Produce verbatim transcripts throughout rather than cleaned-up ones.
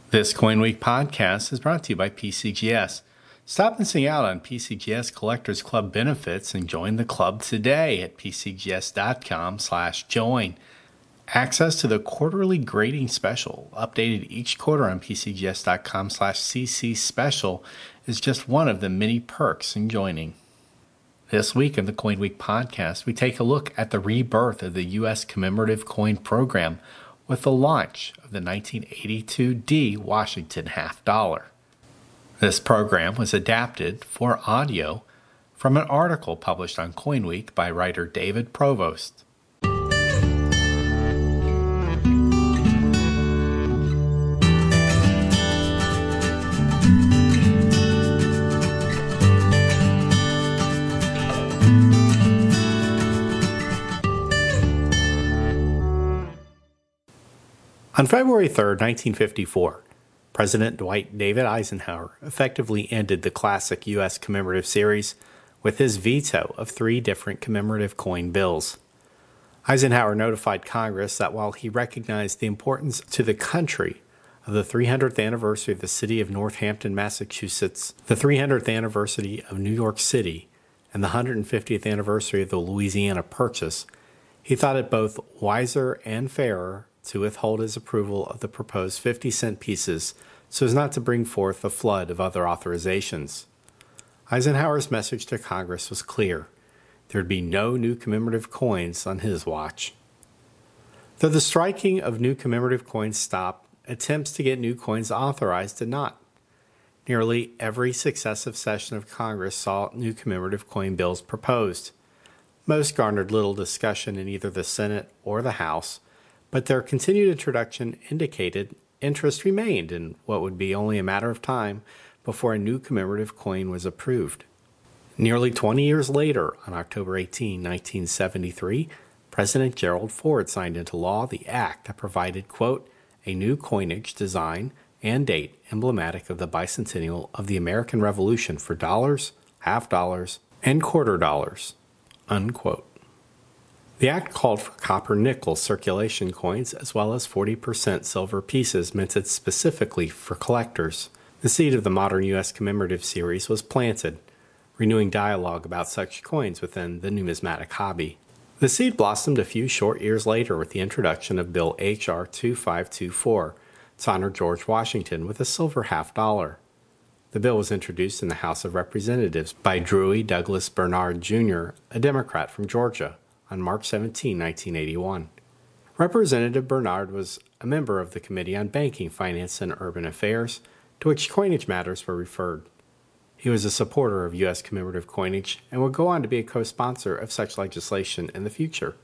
This Coin Week podcast is brought to you by P C G S. Stop missing out on P C G S Collectors Club benefits and join the club today at pcgs.com slash join. Access to the quarterly grading special, updated each quarter on pcgs.com slash cc special, is just one of the many perks in joining. This week in the Coin Week podcast, we take a look at the rebirth of the U S Commemorative Coin Program with the launch of the nineteen eighty-two D Washington Half Dollar. This program was adapted for audio from an article published on Coin Week by writer David Provost. On February third, nineteen fifty-four, President Dwight David Eisenhower effectively ended the classic U S commemorative series with his veto of three different commemorative coin bills. Eisenhower notified Congress that while he recognized the importance to the country of the three hundredth anniversary of the city of Northampton, Massachusetts, the three hundredth anniversary of New York City, and the one hundred fiftieth anniversary of the Louisiana Purchase, he thought it both wiser and fairer to withhold his approval of the proposed fifty cent pieces so as not to bring forth a flood of other authorizations. Eisenhower's message to Congress was clear. There would be no new commemorative coins on his watch. Though the striking of new commemorative coins stopped, attempts to get new coins authorized did not. Nearly every successive session of Congress saw new commemorative coin bills proposed. Most garnered little discussion in either the Senate or the House, but their continued introduction indicated interest remained in what would be only a matter of time before a new commemorative coin was approved. Nearly twenty years later, on October eighteenth, nineteen seventy-three, President Gerald Ford signed into law the act that provided, quote, a new coinage design and date emblematic of the bicentennial of the American Revolution for dollars, half dollars, and quarter dollars, unquote. The act called for copper nickel circulation coins as well as forty percent silver pieces minted specifically for collectors. The seed of the modern U S commemorative series was planted, renewing dialogue about such coins within the numismatic hobby. The seed blossomed a few short years later with the introduction of Bill H R twenty-five twenty-four to honor George Washington with a silver half dollar. The bill was introduced in the House of Representatives by Dewey Douglas Bernard Junior, a Democrat from Georgia, on March seventeenth, nineteen eighty-one. Representative Bernard was a member of the Committee on Banking, Finance, and Urban Affairs, to which coinage matters were referred. He was a supporter of U S commemorative coinage and would go on to be a co-sponsor of such legislation in the future.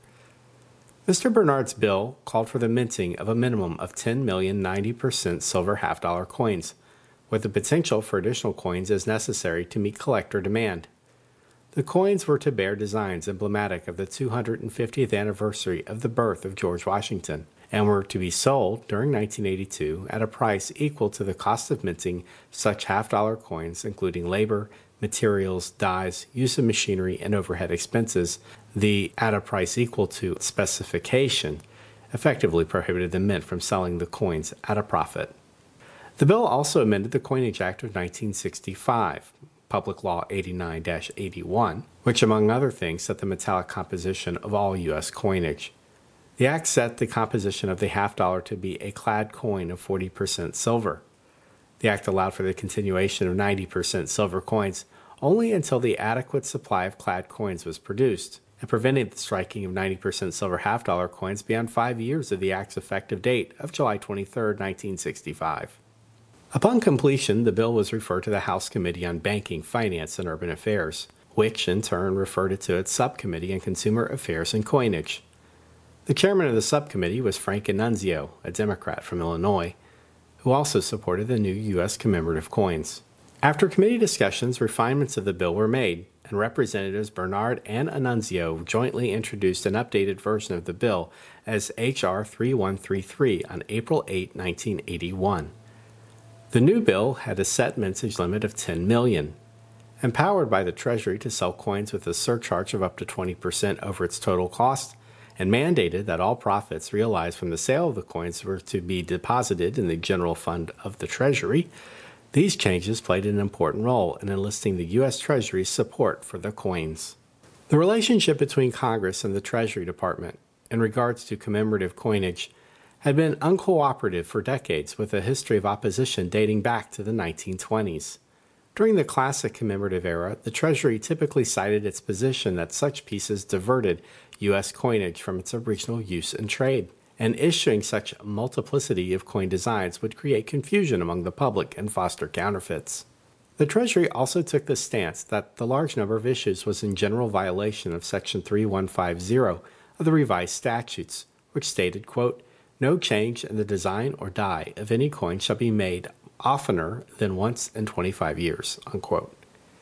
Mister Bernard's bill called for the minting of a minimum of ten million ninety percent silver half-dollar coins, with the potential for additional coins as necessary to meet collector demand. The coins were to bear designs emblematic of the two hundred fiftieth anniversary of the birth of George Washington, and were to be sold during nineteen eighty-two at a price equal to the cost of minting such half-dollar coins, including labor, materials, dyes, use of machinery, and overhead expenses. The at a price equal to specification effectively prohibited the mint from selling the coins at a profit. The bill also amended the Coinage Act of nineteen sixty-five, Public Law eighty-nine dash eighty-one, which among other things set the metallic composition of all U S coinage. The act set the composition of the half dollar to be a clad coin of forty percent silver. The act allowed for the continuation of ninety percent silver coins only until the adequate supply of clad coins was produced, and prevented the striking of ninety percent silver half dollar coins beyond five years of the act's effective date of July twenty-third, nineteen sixty-five. Upon completion, the bill was referred to the House Committee on Banking, Finance, and Urban Affairs, which in turn referred it to its Subcommittee on Consumer Affairs and Coinage. The chairman of the subcommittee was Frank Annunzio, a Democrat from Illinois, who also supported the new U S commemorative coins. After committee discussions, refinements of the bill were made, and Representatives Bernard and Annunzio jointly introduced an updated version of the bill as H R thirty-one thirty-three on April eighth, nineteen eighty-one. The new bill had a set mintage limit of ten million dollars. Empowered by the Treasury to sell coins with a surcharge of up to twenty percent over its total cost, and mandated that all profits realized from the sale of the coins were to be deposited in the general fund of the Treasury. These changes played an important role in enlisting the U S Treasury's support for the coins. The relationship between Congress and the Treasury Department in regards to commemorative coinage had been uncooperative for decades, with a history of opposition dating back to the nineteen twenties. During the classic commemorative era, the Treasury typically cited its position that such pieces diverted U S coinage from its original use and trade, and issuing such a multiplicity of coin designs would create confusion among the public and foster counterfeits. The Treasury also took the stance that the large number of issues was in general violation of Section three one five zero of the revised statutes, which stated, quote, "No change in the design or die of any coin shall be made oftener than once in twenty-five years, unquote.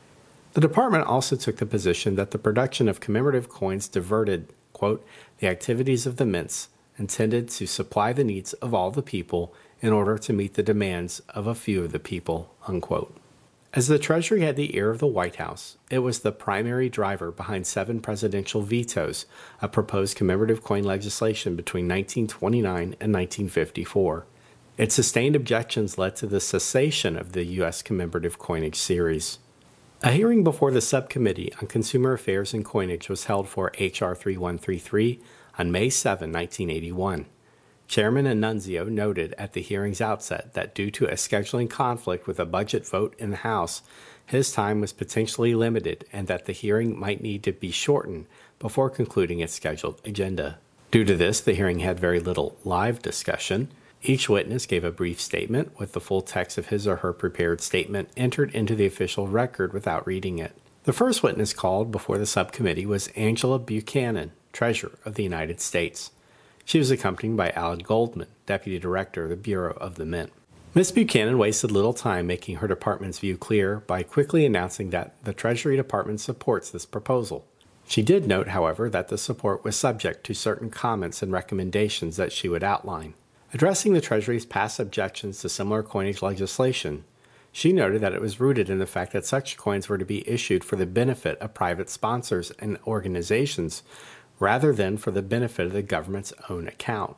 The department also took the position that the production of commemorative coins diverted, quote, "the activities of the mints intended to supply the needs of all the people in order to meet the demands of a few of the people," unquote. As the Treasury had the ear of the White House, it was the primary driver behind seven presidential vetoes of proposed commemorative coin legislation between nineteen twenty-nine and nineteen fifty-four. Its sustained objections led to the cessation of the U S commemorative coinage series. A hearing before the Subcommittee on Consumer Affairs and Coinage was held for H R thirty-one thirty-three on May seventh, nineteen eighty-one. Chairman Annunzio noted at the hearing's outset that due to a scheduling conflict with a budget vote in the House, his time was potentially limited and that the hearing might need to be shortened before concluding its scheduled agenda. Due to this, the hearing had very little live discussion. Each witness gave a brief statement with the full text of his or her prepared statement entered into the official record without reading it. The first witness called before the subcommittee was Angela Buchanan, Treasurer of the United States. She was accompanied by Alan Goldman, Deputy Director of the Bureau of the Mint. Miz Buchanan wasted little time making her department's view clear by quickly announcing that the Treasury Department supports this proposal. She did note, however, that the support was subject to certain comments and recommendations that she would outline. Addressing the Treasury's past objections to similar coinage legislation, she noted that it was rooted in the fact that such coins were to be issued for the benefit of private sponsors and organizations rather than for the benefit of the government's own account.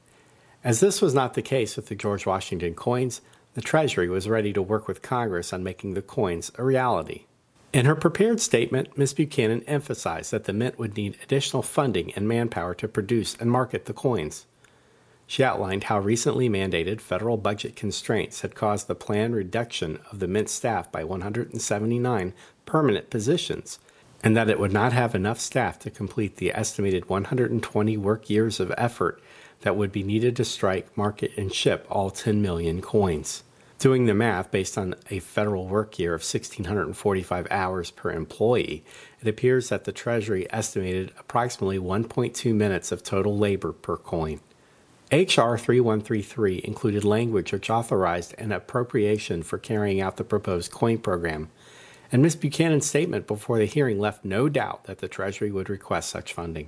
As this was not the case with the George Washington coins, the Treasury was ready to work with Congress on making the coins a reality. In her prepared statement, Miz Buchanan emphasized that the Mint would need additional funding and manpower to produce and market the coins. She outlined how recently mandated federal budget constraints had caused the planned reduction of the Mint staff by one hundred seventy-nine permanent positions, and that it would not have enough staff to complete the estimated one hundred twenty work years of effort that would be needed to strike, market, and ship all ten million coins. Doing the math based on a federal work year of one thousand six hundred forty-five hours per employee, it appears that the Treasury estimated approximately one point two minutes of total labor per coin. H R thirty-one thirty-three included language which authorized an appropriation for carrying out the proposed coin program, and Miz Buchanan's statement before the hearing left no doubt that the Treasury would request such funding.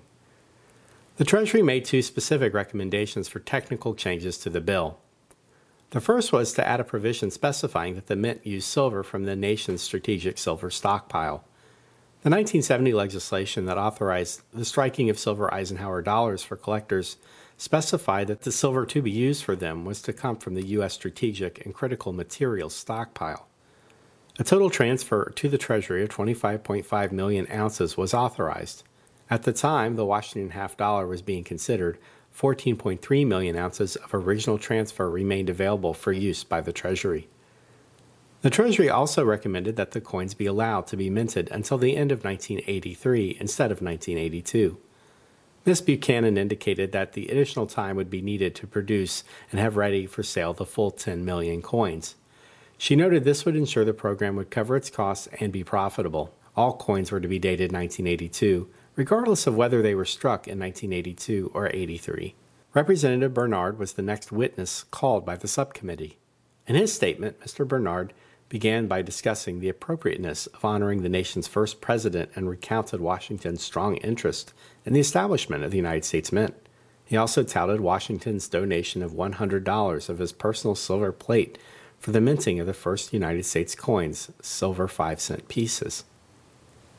The Treasury made two specific recommendations for technical changes to the bill. The first was to add a provision specifying that the Mint use silver from the nation's strategic silver stockpile. The nineteen seventy legislation that authorized the striking of silver Eisenhower dollars for collectors specified that the silver to be used for them was to come from the U S strategic and critical materials stockpile. A total transfer to the Treasury of twenty-five point five million ounces was authorized. At the time the Washington half dollar was being considered, fourteen point three million ounces of original transfer remained available for use by the Treasury. The Treasury also recommended that the coins be allowed to be minted until the end of nineteen eighty-three instead of nineteen eighty-two. Miz Buchanan indicated that the additional time would be needed to produce and have ready for sale the full ten million coins. She noted this would ensure the program would cover its costs and be profitable. All coins were to be dated nineteen eighty-two, regardless of whether they were struck in nineteen eighty-two or eighty-three. Representative Bernard was the next witness called by the subcommittee. In his statement, Mister Bernard began by discussing the appropriateness of honoring the nation's first president and recounted Washington's strong interest in the establishment of the United States Mint. He also touted Washington's donation of one hundred dollars of his personal silver plate for the minting of the first United States coins, silver five-cent pieces.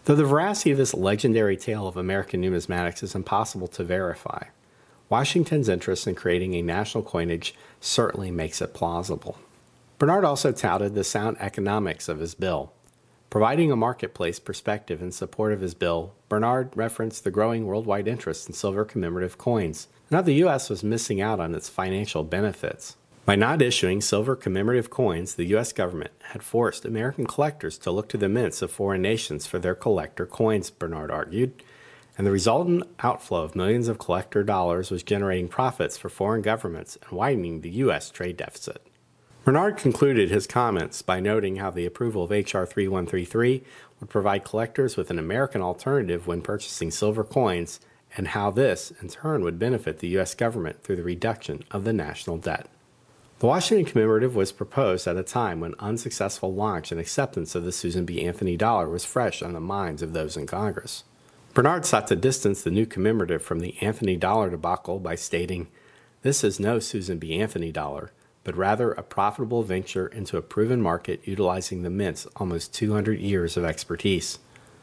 Though the veracity of this legendary tale of American numismatics is impossible to verify, Washington's interest in creating a national coinage certainly makes it plausible. Bernard also touted the sound economics of his bill. Providing a marketplace perspective in support of his bill, Bernard referenced the growing worldwide interest in silver commemorative coins, and how the U S was missing out on its financial benefits. By not issuing silver commemorative coins, the U S government had forced American collectors to look to the mints of foreign nations for their collector coins, Bernard argued, and the resultant outflow of millions of collector dollars was generating profits for foreign governments and widening the U S trade deficit. Bernard concluded his comments by noting how the approval of H R thirty-one thirty-three would provide collectors with an American alternative when purchasing silver coins, and how this, in turn, would benefit the U S government through the reduction of the national debt. The Washington Commemorative was proposed at a time when unsuccessful launch and acceptance of the Susan B. Anthony dollar was fresh on the minds of those in Congress. Bernard sought to distance the new commemorative from the Anthony dollar debacle by stating, "This is no Susan B. Anthony dollar, but rather a profitable venture into a proven market utilizing the mint's almost two hundred years of expertise."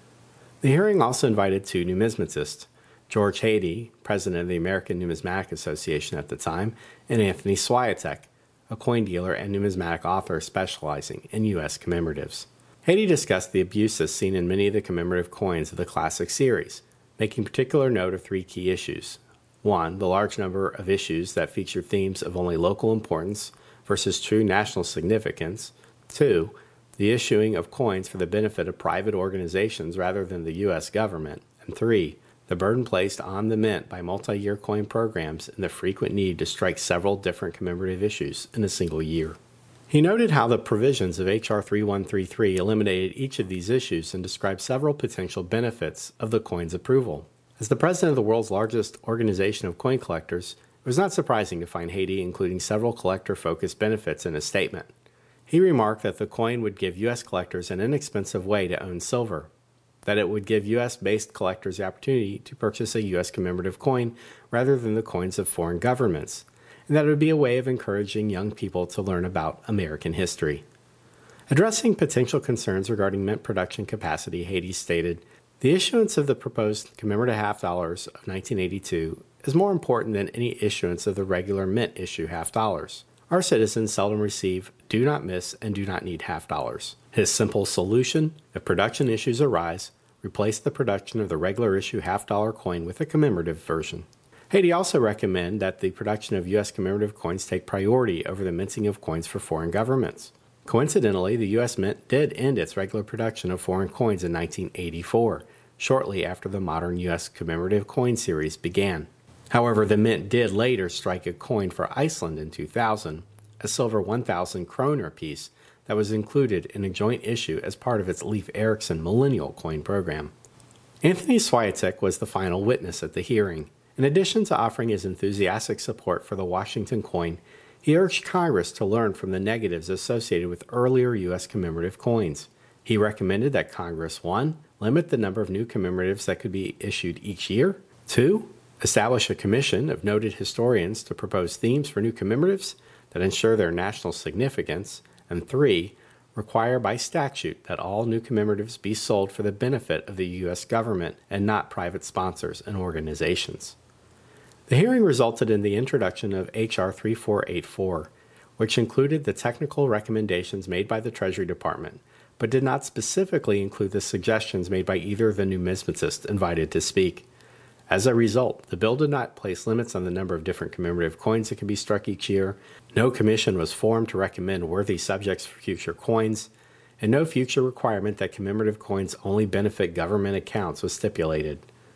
The hearing also invited two numismatists, George Haiti, president of the American Numismatic Association at the time, and Anthony Swiatek, a coin dealer and numismatic author specializing in U S commemoratives. Haiti discussed the abuses seen in many of the commemorative coins of the classic series, making particular note of three key issues. One, the large number of issues that feature themes of only local importance versus true national significance. Two, the issuing of coins for the benefit of private organizations rather than the U S government. And three, the burden placed on the mint by multi-year coin programs and the frequent need to strike several different commemorative issues in a single year. He noted how the provisions of H R thirty-one thirty-three eliminated each of these issues and described several potential benefits of the coin's approval. As the president of the world's largest organization of coin collectors, it was not surprising to find Haiti including several collector-focused benefits in his statement. He remarked that the coin would give U S collectors an inexpensive way to own silver, that it would give U S-based collectors the opportunity to purchase a U S commemorative coin rather than the coins of foreign governments, and that it would be a way of encouraging young people to learn about American history. Addressing potential concerns regarding mint production capacity, Haiti stated, "The issuance of the proposed commemorative half dollars of nineteen eighty-two is more important than any issuance of the regular mint issue half dollars. Our citizens seldom receive, do not miss, and do not need half dollars. His simple solution, if production issues arise, replace the production of the regular issue half dollar coin with a commemorative version." Haiti also recommended that the production of U S commemorative coins take priority over the minting of coins for foreign governments. Coincidentally, the U S Mint did end its regular production of foreign coins in nineteen eighty-four, shortly after the modern U S commemorative coin series began. However, the Mint did later strike a coin for Iceland in two thousand, a silver one thousand kroner piece that was included in a joint issue as part of its Leif Erikson Millennial Coin program. Anthony Swiatek was the final witness at the hearing. In addition to offering his enthusiastic support for the Washington coin, he urged Congress to learn from the negatives associated with earlier U S commemorative coins. He recommended that Congress, one, limit the number of new commemoratives that could be issued each year, two, establish a commission of noted historians to propose themes for new commemoratives that ensure their national significance, and three, require by statute that all new commemoratives be sold for the benefit of the U S government and not private sponsors and organizations. The hearing resulted in the introduction of H R thirty-four eighty-four, which included the technical recommendations made by the Treasury Department, but did not specifically include the suggestions made by either of the numismatists invited to speak. As a result, the bill did not place limits on the number of different commemorative coins that can be struck each year, no commission was formed to recommend worthy subjects for future coins, and no future requirement that commemorative coins only benefit government accounts was stipulated.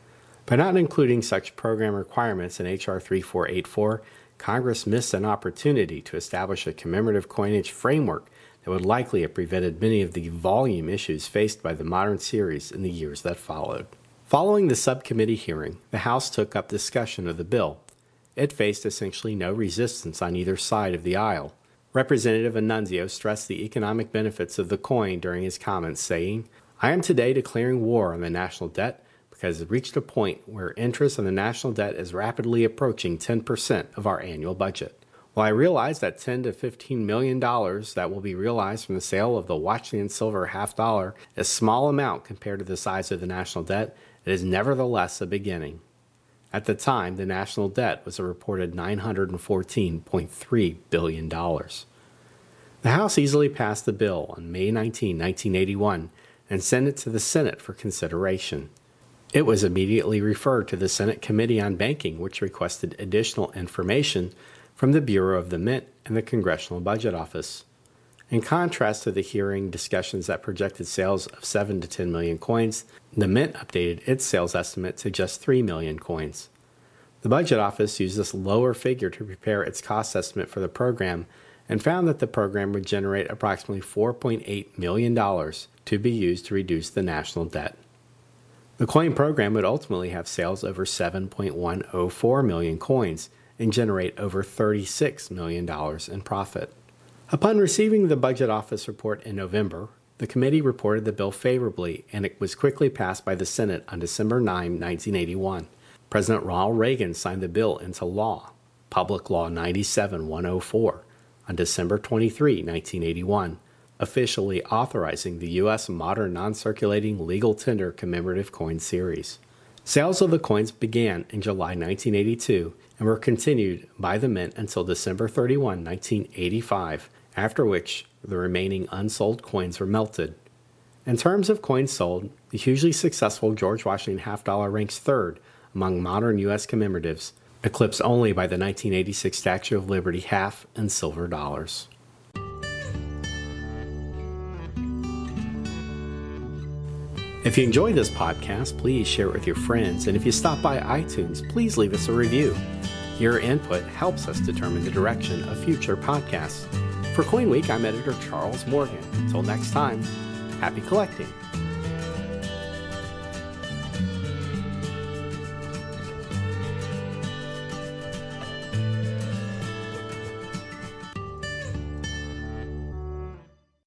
By not including such program requirements in H R thirty-four eighty-four, Congress missed an opportunity to establish a commemorative coinage framework that would likely have prevented many of the volume issues faced by the modern series in the years that followed. Following the subcommittee hearing, the House took up discussion of the bill. It faced essentially no resistance on either side of the aisle. Representative Annunzio stressed the economic benefits of the coin during his comments, saying, "I am today declaring war on the national debt because it reached a point where interest on the national debt is rapidly approaching ten percent of our annual budget. While I realize that ten to fifteen million dollars that will be realized from the sale of the Washington silver half dollar is a small amount compared to the size of the national debt, it is nevertheless a beginning. At the time, the national debt was a reported nine hundred fourteen point three billion dollars. The House easily passed the bill on May nineteenth, nineteen eighty-one, and sent it to the Senate for consideration. It was immediately referred to the Senate Committee on Banking, which requested additional information from the Bureau of the Mint and the Congressional Budget Office. In contrast to the hearing discussions that projected sales of seven to ten million coins, the Mint updated its sales estimate to just three million coins. The Budget Office used this lower figure to prepare its cost estimate for the program and found that the program would generate approximately four point eight million dollars to be used to reduce the national debt. The coin program would ultimately have sales over seven point one oh four million coins and generate over thirty-six million dollars in profit. Upon receiving the Budget Office report in November, the committee reported the bill favorably, and it was quickly passed by the Senate on December ninth, nineteen eighty-one. President Ronald Reagan signed the bill into law, Public Law ninety-seven one oh four, on December twenty-third, nineteen eighty-one, officially authorizing the U S Modern Non-Circulating Legal Tender Commemorative Coin Series. Sales of the coins began in July nineteen eighty-two and were continued by the Mint until December thirty-first, nineteen eighty-five, after which the remaining unsold coins were melted. In terms of coins sold, the hugely successful George Washington half dollar ranks third among modern U S commemoratives, eclipsed only by the nineteen eighty-six Statue of Liberty half and silver dollars. If you enjoyed this podcast, please share it with your friends, and if you stop by iTunes, please leave us a review. Your input helps us determine the direction of future podcasts. For Coin Week, I'm editor Charles Morgan. Until next time, happy collecting.